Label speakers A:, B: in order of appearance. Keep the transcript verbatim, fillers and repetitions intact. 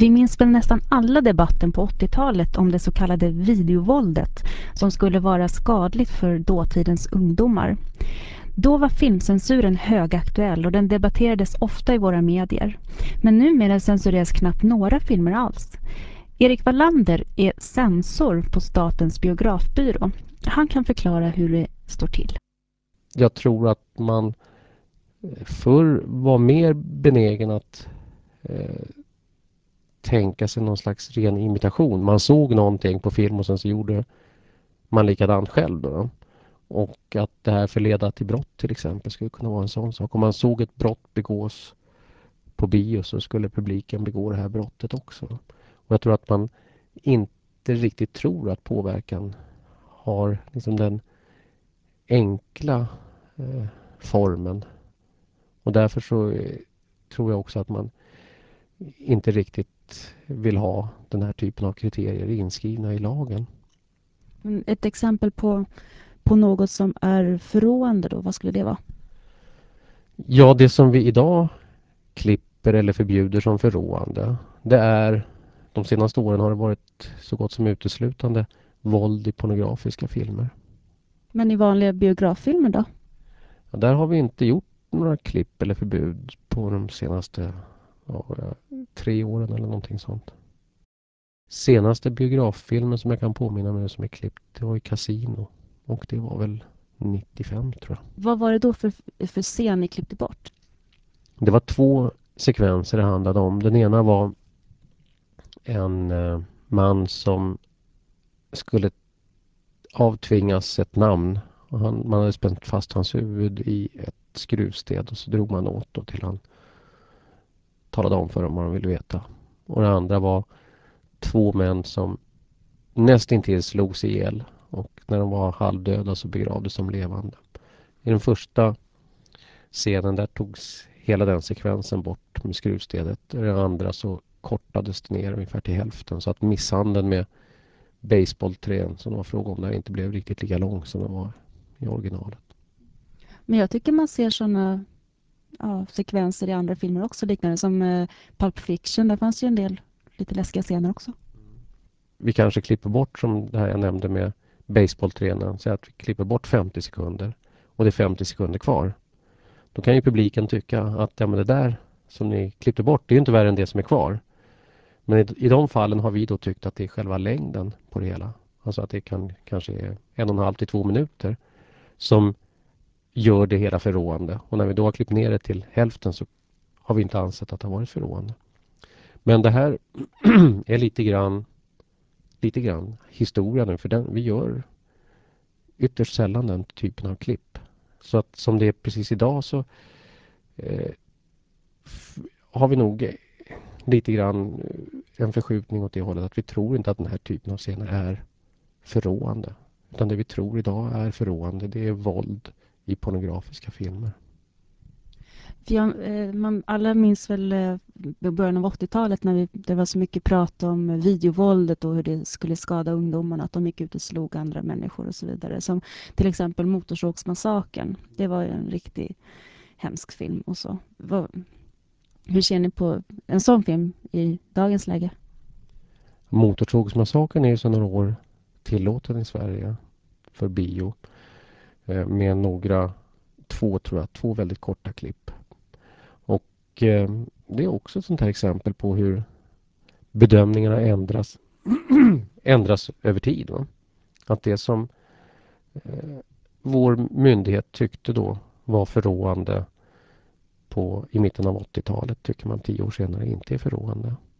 A: Vi minns väl nästan alla debatten på åttiotalet om det så kallade videovåldet som skulle vara skadligt för dåtidens ungdomar. Då var filmcensuren högaktuell och den debatterades ofta i våra medier. Men numera censureras knappt några filmer alls. Erik Wallander är censor på Statens biografbyrå. Han kan förklara hur det står till.
B: Jag tror att man förr var mer benägen att eh, tänka sig någon slags ren imitation. Man såg någonting på film och sen så gjorde man likadant själv då. Och att det här förleda till brott till exempel skulle kunna vara en sån sak. Om man såg ett brott begås på bio så skulle publiken begå det här brottet också. Och jag tror att man inte riktigt tror att påverkan har liksom den enkla eh, formen. Och därför så eh, tror jag också att man inte riktigt vill ha den här typen av kriterier inskrivna i lagen.
A: Ett exempel på, på något som är förråande då, vad skulle det vara?
B: Ja, det som vi idag klipper eller förbjuder som förråande, det är, de senaste åren har det varit så gott som uteslutande våld i pornografiska filmer.
A: Men i vanliga biograffilmer då?
B: Ja, där har vi inte gjort några klipp eller förbud på de senaste ja, tre åren eller någonting sånt. Senaste biograffilmen som jag kan påminna mig som är klippt, det var i Casino. Och det var väl nittiofem tror jag.
A: Vad var det då för, för scen ni klippte bort?
B: Det var två sekvenser det handlade om. Den ena var en eh, man som skulle avtvingas ett namn. Och han, man hade spänt fast hans huvud i ett skruvstäd och så drog man åt då till han talade om för dem vad de ville veta. Och det andra var två män som nästintill slogs ihjäl och när de var halvdöda så begravdes de levande. I den första scenen där togs hela den sekvensen bort med skruvstädet. I den andra så kortades det ner ungefär till hälften så att misshandeln med baseballträn som det var fråga om där inte blev riktigt lika lång som den var i originalet.
A: Men jag tycker man ser sådana ja, sekvenser i andra filmer också liknande som eh, Pulp Fiction. Där fanns ju en del lite läskiga scener också.
B: Vi kanske klipper bort som det här jag nämnde med baseballtränen. Så att vi klipper bort femtio sekunder och det är femtio sekunder kvar. Då kan ju publiken tycka att ja, men det där som ni klippte bort, det är ju inte värre än det som är kvar. Men i, i de fallen har vi då tyckt att det är själva längden på det hela. Alltså att det kan kanske är en och en halv till två minuter som gör det hela förråande. Och när vi då har klippt ner det till hälften så har vi inte ansett att det har varit förråande. Men det här är lite grann lite grann historia nu för den, vi gör ytterst sällan den typen av klipp. Så att som det är precis idag så eh, f- har vi nog eh, lite grann eh, en förskjutning åt det hållet att vi tror inte att den här typen av scener är förråande. Utan det vi tror idag är förråande, det är våld i pornografiska filmer.
A: För jag, eh, man, alla minns väl eh, början av åttiotalet när vi, det var så mycket prat om videovåldet och hur det skulle skada ungdomarna, att de gick ut och slog andra människor och så vidare. Som till exempel Motorsågsmassakern. Det var ju en riktigt hemsk film och så. Vad, hur ser ni på en sån film i dagens läge?
B: Motorsågsmassakern är ju sedan några år tillåten i Sverige för bio eh, med några, två tror jag, två väldigt korta klipp. Och eh, det är också ett sånt här exempel på hur bedömningarna ändras ändras över tid. Va? Att det som eh, vår myndighet tyckte då var förråande på, i mitten av åttiotalet tycker man tio år senare inte är förråande.